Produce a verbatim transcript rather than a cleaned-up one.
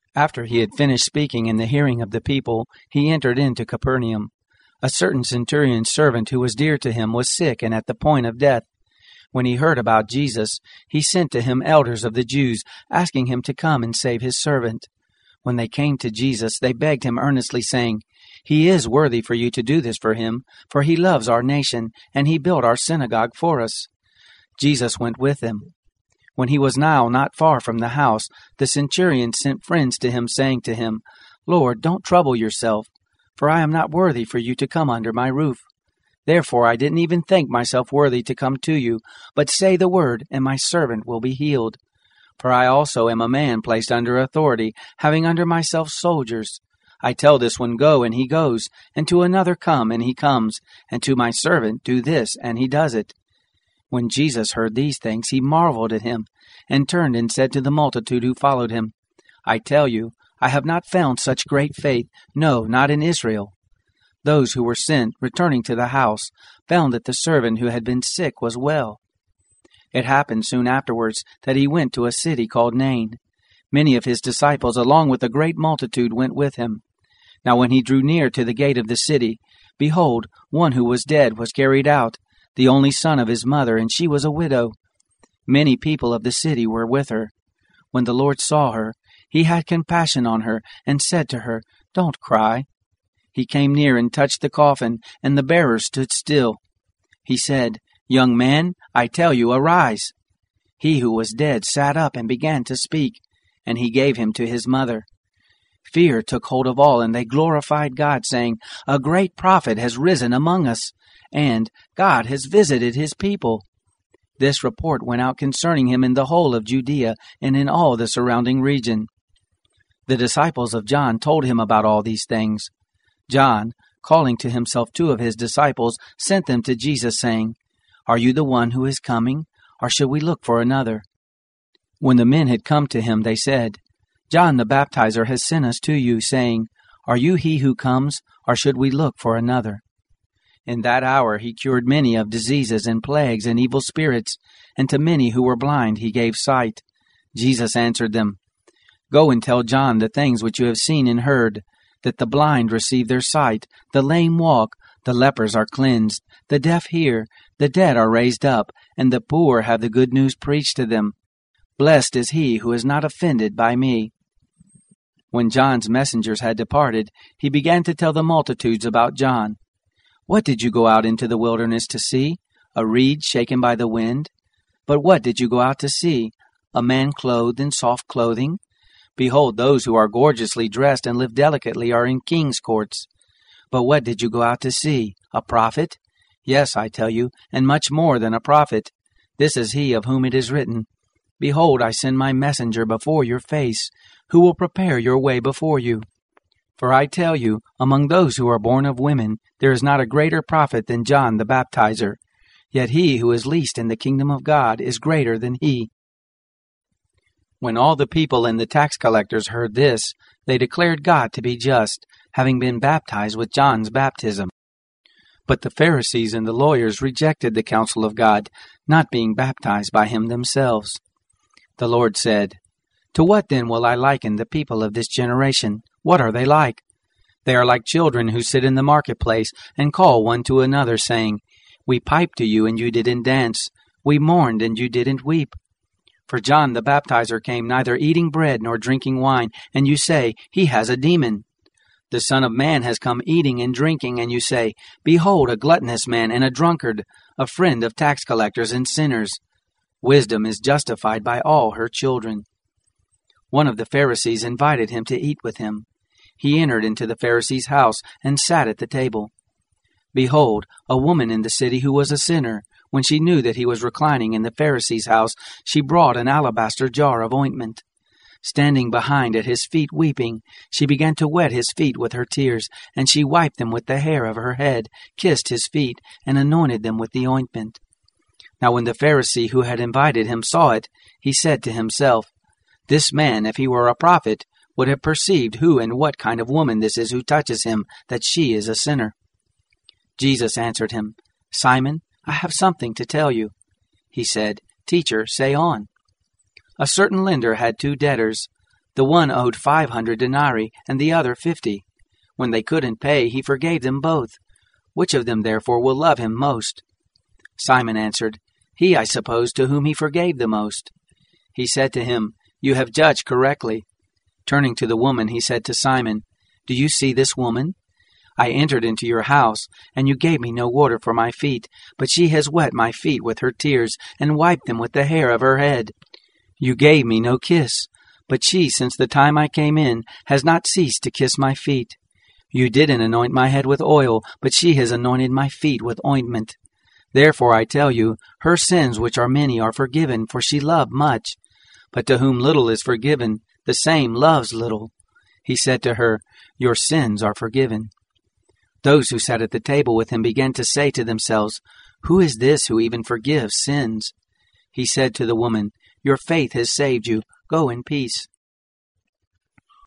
After he had finished speaking in the hearing of the people, he entered into Capernaum. A certain centurion's servant who was dear to him was sick and at the point of death. When he heard about Jesus, he sent to him elders of the Jews, asking him to come and save his servant. When they came to Jesus, they begged him earnestly, saying, "He is worthy for you to do this for him, for he loves our nation, and he built our synagogue for us." Jesus went with them. When he was now not far from the house, the centurion sent friends to him, saying to him, "Lord, don't trouble yourself, for I am not worthy for you to come under my roof. Therefore I didn't even think myself worthy to come to you, but say the word, and my servant will be healed. For I also am a man placed under authority, having under myself soldiers. I tell this one, go, and he goes, and to another, come, and he comes, and to my servant, do this, and he does it." When Jesus heard these things, he marveled at him, and turned and said to the multitude who followed him, "I tell you, I have not found such great faith, no, not in Israel." Those who were sent, returning to the house, found that the servant who had been sick was well. It happened soon afterwards that he went to a city called Nain. Many of his disciples, along with a great multitude, went with him. Now when he drew near to the gate of the city, behold, one who was dead was carried out, the only son of his mother, and she was a widow. Many people of the city were with her. When the Lord saw her, he had compassion on her, and said to her, "Don't cry." He came near and touched the coffin, and the bearer stood still. He said, "Young man, I tell you, arise." He who was dead sat up and began to speak, and he gave him to his mother. Fear took hold of all, and they glorified God, saying, "A great prophet has risen among us, and God has visited his people." This report went out concerning him in the whole of Judea and in all the surrounding region. The disciples of John told him about all these things. John, calling to himself two of his disciples, sent them to Jesus, saying, "Are you the one who is coming, or should we look for another?" When the men had come to him, they said, "John the Baptizer has sent us to you, saying, 'Are you he who comes, or should we look for another?'" In that hour he cured many of diseases and plagues and evil spirits, and to many who were blind he gave sight. Jesus answered them, "Go and tell John the things which you have seen and heard, that the blind receive their sight, the lame walk, the lepers are cleansed, the deaf hear, the dead are raised up, and the poor have the good news preached to them. Blessed is he who is not offended by me." When John's messengers had departed, he began to tell the multitudes about John. "What did you go out into the wilderness to see? A reed shaken by the wind? But what did you go out to see? A man clothed in soft clothing? Behold, those who are gorgeously dressed and live delicately are in king's courts. But what did you go out to see? A prophet? Yes, I tell you, and much more than a prophet. This is he of whom it is written, 'Behold, I send my messenger before your face, who will prepare your way before you.' For I tell you, among those who are born of women, there is not a greater prophet than John the Baptizer. Yet he who is least in the kingdom of God is greater than he." When all the people and the tax collectors heard this, they declared God to be just, having been baptized with John's baptism. But the Pharisees and the lawyers rejected the counsel of God, not being baptized by him themselves. The Lord said, "To what then will I liken the people of this generation? What are they like? They are like children who sit in the marketplace and call one to another, saying, 'We piped to you, and you didn't dance. We mourned, and you didn't weep.' For John the Baptizer came neither eating bread nor drinking wine, and you say, 'He has a demon.' The Son of Man has come eating and drinking, and you say, 'Behold, a gluttonous man and a drunkard, a friend of tax collectors and sinners.' Wisdom is justified by all her children." One of the Pharisees invited him to eat with him. He entered into the Pharisee's house and sat at the table. Behold, a woman in the city who was a sinner, when she knew that he was reclining in the Pharisee's house, she brought an alabaster jar of ointment. Standing behind at his feet weeping, she began to wet his feet with her tears, and she wiped them with the hair of her head, kissed his feet, and anointed them with the ointment. Now when the Pharisee who had invited him saw it, he said to himself, "This man, if he were a prophet, would have perceived who and what kind of woman this is who touches him, that she is a sinner." Jesus answered him, "Simon, I have something to tell you." He said, "Teacher, say on." A certain lender had two debtors. The one owed five hundred denarii, and the other fifty. When they couldn't pay, he forgave them both. Which of them, therefore, will love him most?" Simon answered, "He, I suppose, to whom he forgave the most." He said to him, "You have judged correctly." Turning to the woman, he said to Simon, "Do you see this woman? I entered into your house, and you gave me no water for my feet, but she has wet my feet with her tears and wiped them with the hair of her head. You gave me no kiss, but she, since the time I came in, has not ceased to kiss my feet. You didn't anoint my head with oil, but she has anointed my feet with ointment. Therefore I tell you, her sins, which are many, are forgiven, for she loved much. But to whom little is forgiven, the same loves little." He said to her, "Your sins are forgiven." Those who sat at the table with him began to say to themselves, "Who is this who even forgives sins?" He said to the woman, "Your faith has saved you. Go in peace."